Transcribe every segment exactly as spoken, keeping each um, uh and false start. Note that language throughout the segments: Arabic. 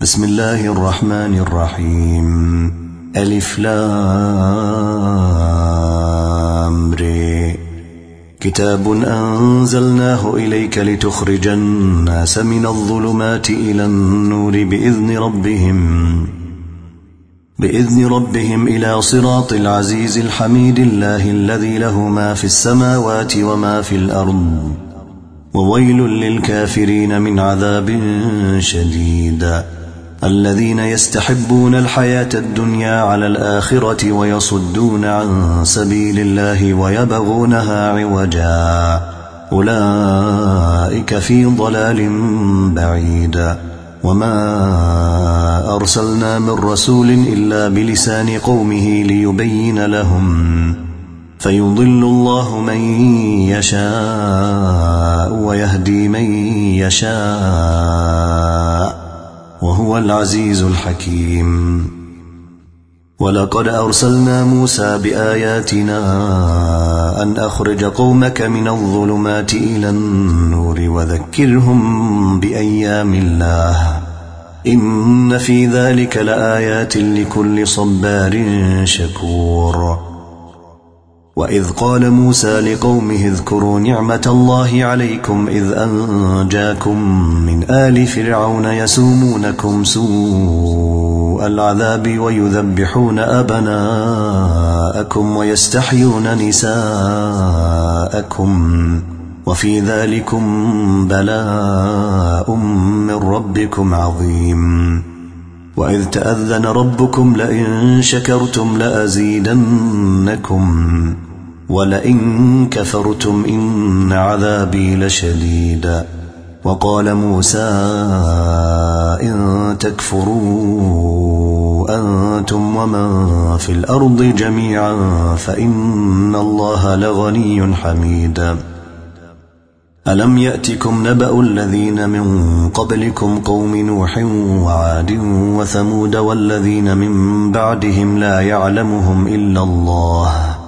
بسم الله الرحمن الرحيم. ألف لام ر. كتاب أنزلناه إليك لتخرج الناس من الظلمات إلى النور بإذن ربهم بإذن ربهم إلى صراط العزيز الحميد الله الذي له ما في السماوات وما في الأرض وويل للكافرين من عذاب شديد. الذين يستحبون الحياة الدنيا على الآخرة ويصدون عن سبيل الله ويبغونها عوجا أولئك في ضلال بعيد. وما أرسلنا من رسول إلا بلسان قومه ليبين لهم فيضل الله من يشاء ويهدي من يشاء وهو العزيز الحكيم. ولقد أرسلنا موسى بآياتنا أن أخرج قومك من الظلمات إلى النور وذكرهم بأيام الله إن في ذلك لآيات لكل صبار شكور. وإذ قال موسى لقومه اذكروا نعمة الله عليكم إذ أنجاكم من آل فرعون يسومونكم سوء العذاب ويذبحون أبناءكم ويستحيون نساءكم وفي ذلكم بلاء من ربكم عظيم. وإذ تأذن ربكم لئن شكرتم لأزيدنكم ولئن كفرتم إن عذابي لشديد. وقال موسى إن تكفروا أنتم ومن في الأرض جميعا فإن الله لغني حميد. ألم يأتكم نبأ الذين من قبلكم قوم نوح وعاد وثمود والذين من بعدهم لا يعلمهم إلا الله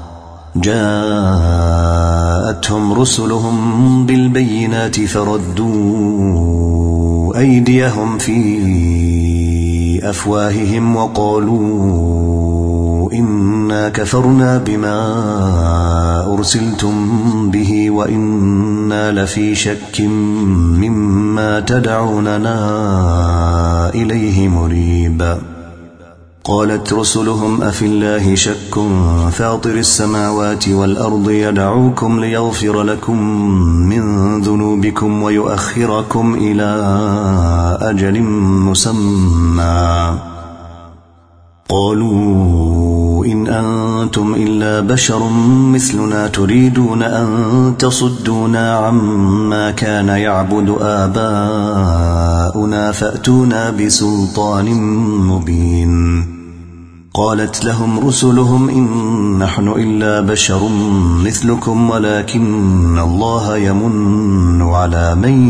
جاءتهم رسلهم بالبينات فردوا أيديهم في أفواههم وقالوا إنا كفرنا بما أرسلتم به وإنا لفي شك مما تدعوننا إليه مريب. قالت رسلهم أفي الله شك فاطر السماوات والأرض يدعوكم ليغفر لكم من ذنوبكم ويؤخركم إلى أجل مسمى قالوا إن أنتم إلا بشر مثلنا تريدون أن تصدونا عما كان يعبد آباؤنا فأتونا بسلطان مبين. قالت لهم رسلهم إن نحن إلا بشر مثلكم ولكن الله يمن على من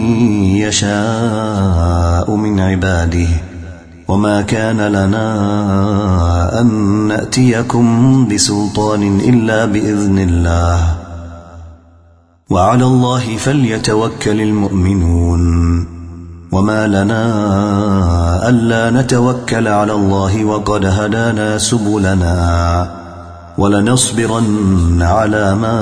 يشاء من عباده وما كان لنا أن نأتيكم بسلطان إلا بإذن الله وعلى الله فليتوكل المؤمنون. وما لنا ألا نتوكل على الله وقد هدانا سبلنا ولنصبرن على ما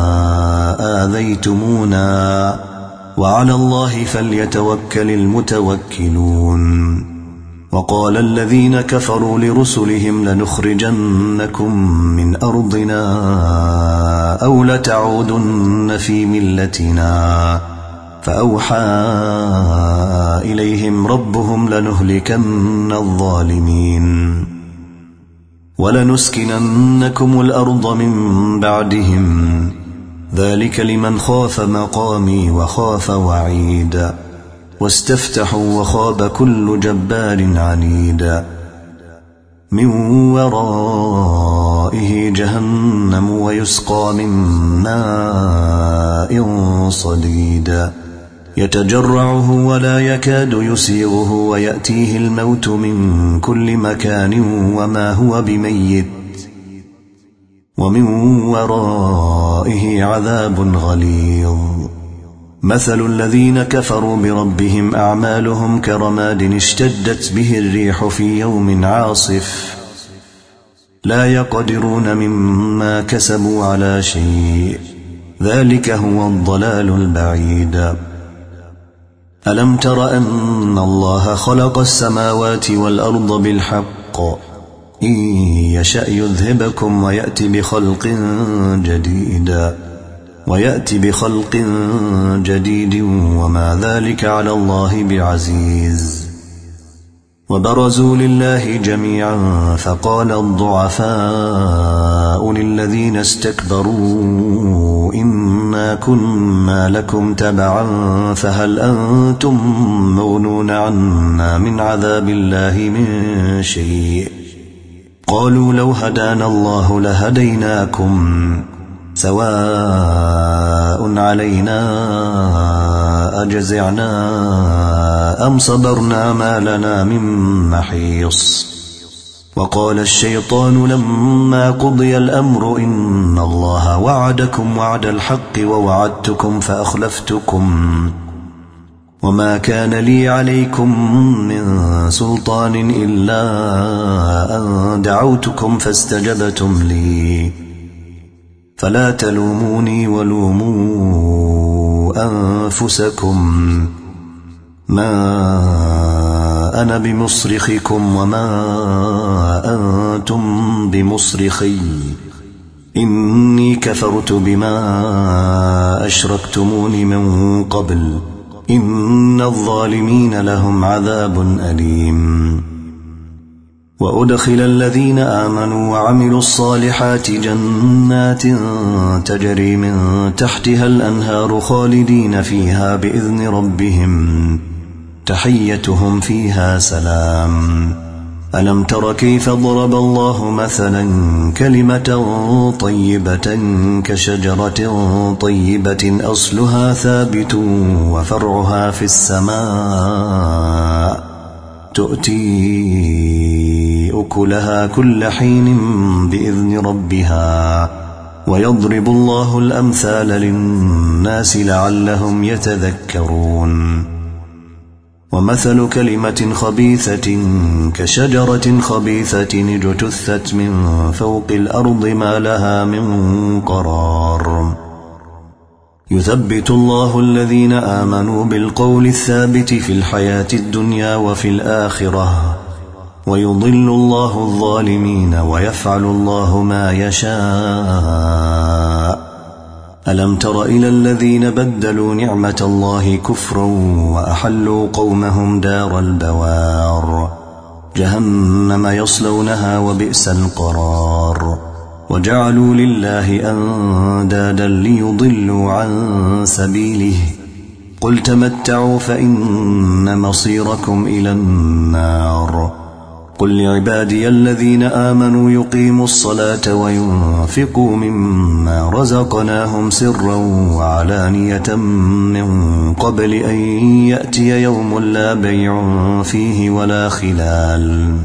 آذيتمونا وعلى الله فليتوكل المتوكلون. وقال الذين كفروا لرسلهم لنخرجنكم من أرضنا أو لتعودن في ملتنا فأوحى إليهم ربهم لنهلكن الظالمين ولنسكننكم الأرض من بعدهم ذلك لمن خاف مقامي وخاف وعيد. واستفتحوا وخاب كل جبار عنيد. من ورائه جهنم ويسقى من ماء صديد يتجرعه ولا يكاد يسيغه ويأتيه الموت من كل مكان وما هو بميت ومن ورائه عذاب غليظ. مثل الذين كفروا بربهم أعمالهم كرماد اشتدت به الريح في يوم عاصف لا يقدرون مما كسبوا على شيء ذلك هو الضلال البعيد. ألم تر أن الله خلق السماوات والأرض بالحق إن يشأ يذهبكم ويأتي بخلق جديد ويأتي بخلق جديد وما ذلك على الله بعزيز. وبرزوا لله جميعا فقال الضعفاء للذين استكبروا إنا كنا لكم تبعا فهل أنتم مغنون عنا من عذاب الله من شيء قالوا لو هدانا الله لهديناكم سواء علينا أجزعنا أم صبرنا ما لنا من محيص. وقال الشيطان لما قضي الأمر إن الله وعدكم وعد الحق ووعدتكم فأخلفتكم وما كان لي عليكم من سلطان إلا أن دعوتكم فاستجبتم لي فلا تلوموني ولوموا أنفسكم ما أنا بمصرخكم وما أنتم بمصرخي إني كفرت بما أشركتمون من قبل إن الظالمين لهم عذاب أليم. وأدخل الذين آمنوا وعملوا الصالحات جنات تجري من تحتها الأنهار خالدين فيها بإذن ربهم تحيتهم فيها سلام. ألم تر كيف ضرب الله مثلا كلمة طيبة كشجرة طيبة أصلها ثابت وفرعها في السماء تؤتي أكلها كل حين بإذن ربها ويضرب الله الأمثال للناس لعلهم يتذكرون. ومثل كلمة خبيثة كشجرة خبيثة اجتثت من فوق الأرض ما لها من قرار يثبت الله الذين آمنوا بالقول الثابت في الحياة الدنيا وفي الآخرة ويضل الله الظالمين ويفعل الله ما يشاء. ألم تر إلى الذين بدلوا نعمة الله كفرا وأحلوا قومهم دار البوار جهنم يصلونها وبئس القرار وجعلوا لله أندادا ليضلوا عن سبيله قل تمتعوا فإن مصيركم إلى النار. قل لعبادي الذين آمنوا يقيموا الصلاة وينفقوا مما رزقناهم سرا وعلانية من قبل أن يأتي يوم لا بيع فيه ولا خلال.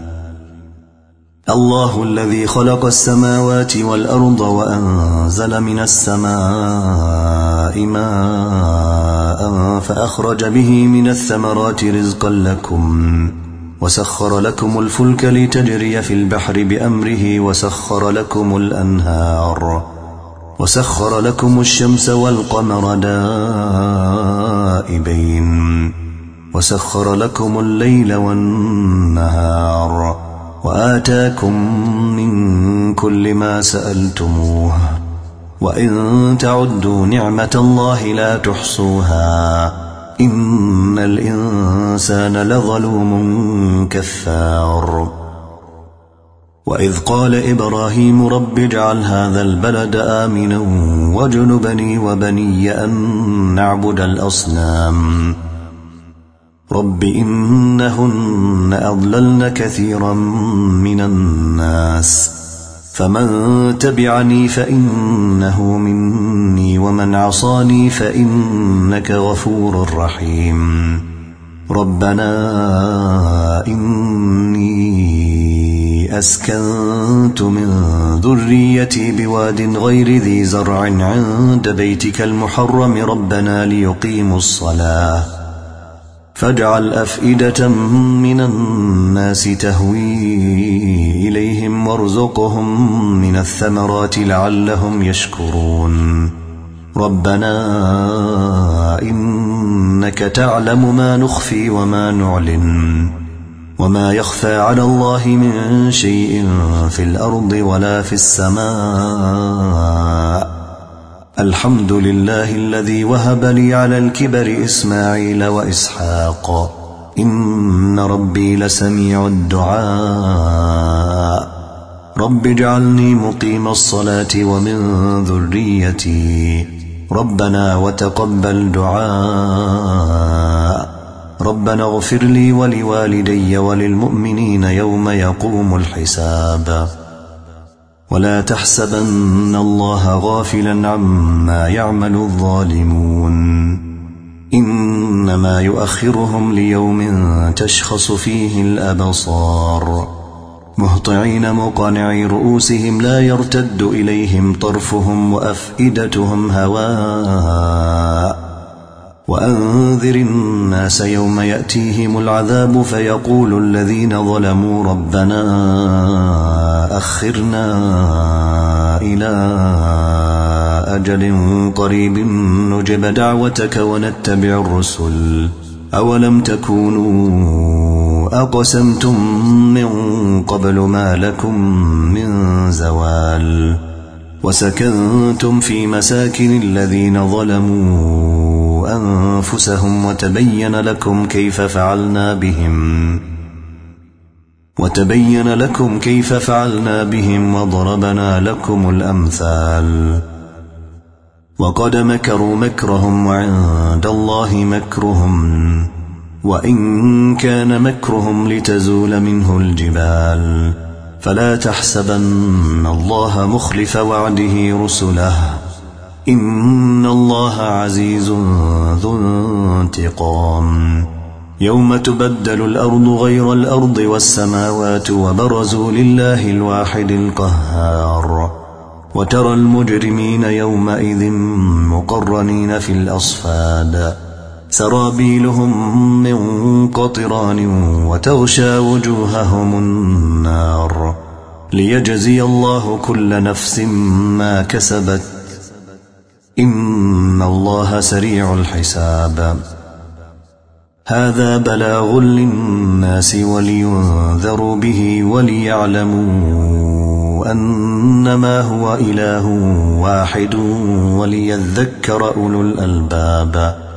الله الذي خلق السماوات والأرض وأنزل من السماء ماء فأخرج به من الثمرات رزقا لكم وسخر لكم الفلك لتجري في البحر بأمره وسخر لكم الأنهار وسخر لكم الشمس والقمر دائبين وسخر لكم الليل والنهار وآتاكم من كل ما سألتموه وإن تعدوا نعمة الله لا تحصوها إن الإنسان لظلوم كفار. وإذ قال إبراهيم رب اجعل هذا البلد آمنا واجنبني وبني أن نعبد الأصنام رب إنهن أضللن كثيرا من الناس فمن تبعني فإنه مني ومن عصاني فإنك غفور رحيم. ربنا إني أسكنت وأسكنت من ذريتي بواد غير ذي زرع عند بيتك المحرم ربنا ليقيموا الصلاة فاجعل أفئدة من الناس تهوي إليهم وارزقهم من الثمرات لعلهم يشكرون ربنا إنك تعلم ما نخفي وما نعلن وما يخفى على الله من شيء في الأرض ولا في السماء الحمد لله الذي وهب لي على الكبر إسماعيل وإسحاق إن ربي لسميع الدعاء رب اجعلني مقيم الصلاة ومن ذريتي ربنا وتقبل دعاء ربنا اغفر لي ولوالدي وللمؤمنين يوم يقوم الحساب ولا تحسبن الله غافلا عما يعمل الظالمون إنما يؤخرهم ليوم تشخص فيه الأبصار مهطعين مقنعي رؤوسهم لا يرتد إليهم طرفهم وأفئدتهم هواء وأنذر الناس يوم يأتيهم العذاب فيقول الذين ظلموا ربنا أخرنا إلى أجل قريب نجب دعوتك ونتبع الرسل أولم تكونوا أقسمتم من قبل ما لكم من زوال وسكنتم في مساكن الذين ظلموا أنفسهم وتبين لكم كيف فعلنا بهم وتبين لكم كيف فعلنا بهم وضربنا لكم الأمثال وقد مكروا مكرهم وعند الله مكرهم وإن كان مكرهم لتزول منه الجبال فلا تحسبن الله مخلف وعده رسله إن الله عزيز ذو انتقام يوم تبدل الأرض غير الأرض والسماوات وبرزوا لله الواحد القهار وترى المجرمين يومئذ مقرنين في الأصفاد سرابيلهم من قطران وتغشى وجوههم النار ليجزي الله كل نفس ما كسبت إن الله سريع الحساب هذا بلاغ للناس ولينذروا به وليعلموا أنما هو إله واحد وليذكر أولو الألباب